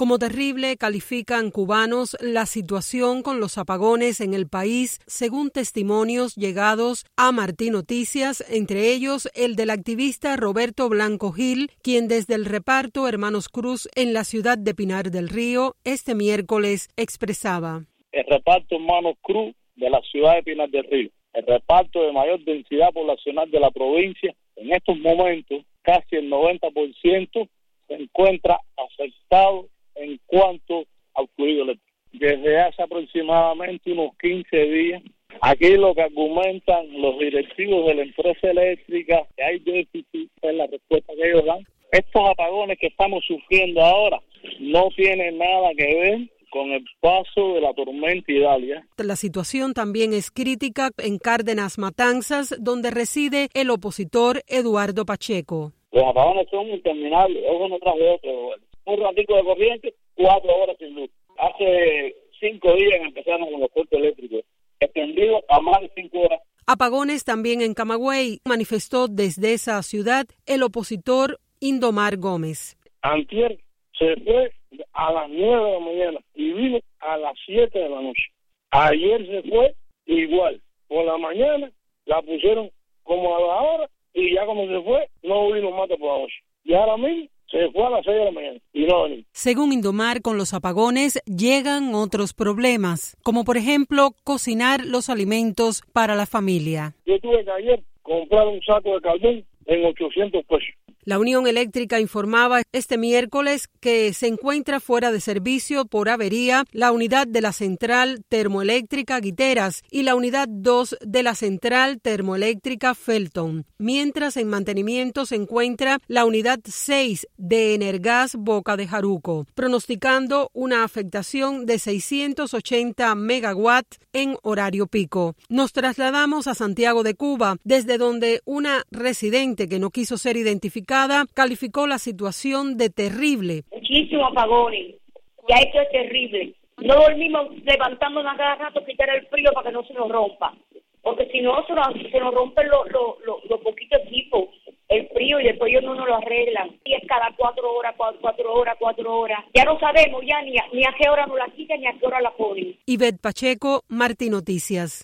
Como terrible califican cubanos la situación con los apagones en el país, según testimonios llegados a Martí Noticias, entre ellos el del activista Roberto Blanco Gil, quien desde el reparto Hermanos Cruz en la ciudad de Pinar del Río este miércoles expresaba: el reparto Hermanos Cruz de la ciudad de Pinar del Río, el reparto de mayor densidad poblacional de la provincia, en estos momentos casi el 90% se encuentra afectado en cuanto al fluido eléctrico. Desde hace aproximadamente unos 15 días, aquí lo que argumentan los directivos de la empresa eléctrica, que hay déficit, es la respuesta que ellos dan. Estos apagones que estamos sufriendo ahora no tienen nada que ver con el paso de la tormenta Idalia. La situación también es crítica en Cárdenas Matanzas, donde reside el opositor Eduardo Pacheco. Los apagones son interminables, uno tras de otro. Un ratico de corriente, 4 horas sin luz. Hace 5 días empezaron con los cortes eléctricos, extendidos a más de 5 horas. Apagones también en Camagüey, manifestó desde esa ciudad el opositor Indomar Gómez. Antier se fue a las 9 de la mañana y vino a las 7 de la noche. Ayer se fue igual. Por la mañana la pusieron como a la hora y ya como se fue, no vino más por la noche. Y ahora mismo se fue a las 6 de la mañana y no vino. Según Indomar, con los apagones llegan otros problemas, como por ejemplo cocinar los alimentos para la familia. Yo tuve que ayer comprar un saco de carbón en 800 pesos. La Unión Eléctrica informaba este miércoles que se encuentra fuera de servicio por avería la unidad de la central termoeléctrica Guiteras y la unidad 2 de la central termoeléctrica Felton, mientras en mantenimiento se encuentra la unidad 6 de Energas Boca de Jaruco, pronosticando una afectación de 680 megawatts en horario pico. Nos trasladamos a Santiago de Cuba, desde donde una residente que no quiso ser identificada calificó la situación de terrible. Muchísimos apagones, ya esto es terrible. No dormimos levantándonos a cada rato, quitar el frío para que no se nos rompa, porque si no se nos rompen los poquitos equipos, el frío, y después ellos no nos lo arreglan. Y es cada 4 horas. Ya no sabemos ya ni a qué hora nos la quitan ni a qué hora la ponen. Ivette Pacheco, Martí Noticias.